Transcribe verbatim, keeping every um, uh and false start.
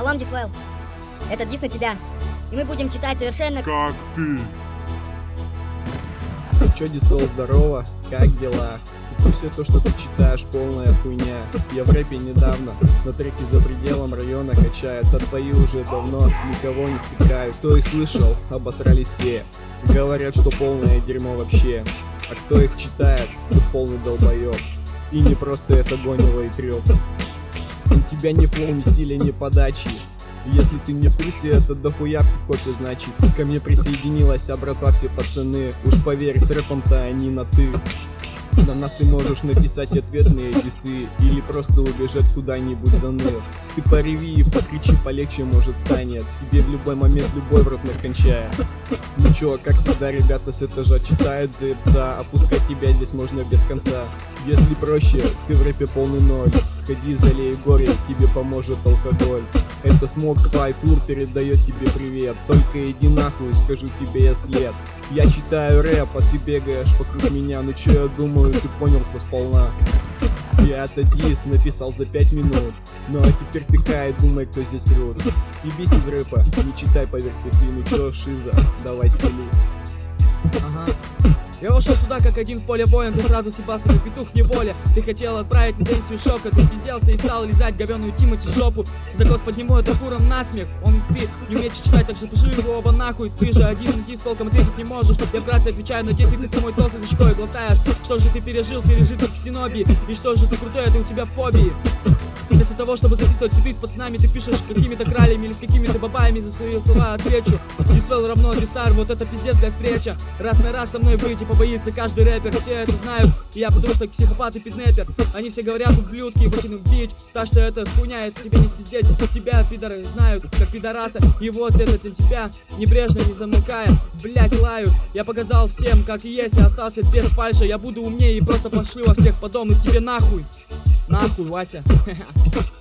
Салам, Дисвел. Это дис на тебя. И мы будем читать совершенно... Как ты? Чё, Дисвел, здорово? Как дела? И все то, что ты читаешь, полная хуйня. Я в рэпе недавно на треке за пределом района качают, а твои уже давно никого не втыкают. Кто их слышал, обосрали все. Говорят, что полное дерьмо вообще. А кто их читает, тот полный долбоёб. И не просто это гонево и трёп. У тебя ни флоу, ни стиля, ни подачи. Если ты не в курсе, это дохуя в копе значит. Ко мне присоединилась, а братва все пацаны. Уж поверь, с рэпом-то они на ты. На нас ты можешь написать ответные дисы или просто убежать куда-нибудь заныл. Ты пореви и покричи, полегче может станет. Тебе в любой момент любой в рот накончает. Ничего, как всегда, ребята с этажа читают за ебца. Опускать тебя здесь можно без конца. Если проще, ты в рэпе полный ноль. Сходи, залей горе, тебе поможет алкоголь. Это Смок Спай Фур передает тебе привет. Только иди нахуй, скажу тебе я след. Я читаю рэп, а ты бегаешь вокруг меня. Ну чё, я думаю, ты понял со сполна. Я этот дис написал за пять минут. Ну а теперь тыкай, думай, кто здесь крут. Съебись из рэпа, не читай поверх пяти. Ну чё, шиза, давай стили. Ага. Я вошел сюда как один в поле боя, ты сразу съебался как петух в неволе. Ты хотел отправить на пенсию шока, ты пизделся и стал лизать говёную Тимати жопу. За гос подниму это фуром насмех. Он ты не умеет читать, так что пиши его оба нахуй. Ты же один иди с толком ответить не можешь. Я вкратце отвечаю на десять, ты мой толстый за щекой глотаешь. Что же ты пережил, пережиток ксенобии? И что же ты крутой, это у тебя фобии? Вместо того, чтобы записывать фиты с пацанами, ты пишешь какими-то кралями или с какими-то бабаями. За свои слова отвечу. Дисвел равно Дисар, вот это пиздец для встреча. Раз на раз со мной выйти побоится каждый рэпер. Все это знают, и я потому что психопат и питнепер. Они все говорят, ублюдки, выкинув бич. Так что это хуйня, это тебе не спиздеть. Тебя, пидоры, знают, как пидораса. И вот это для тебя, небрежно не замолкая, блять, лают. Я показал всем, как и есть, и остался без фальша. Я буду умнее и просто пошлю во всех подобных тебе нахуй. Нахуй, Вася.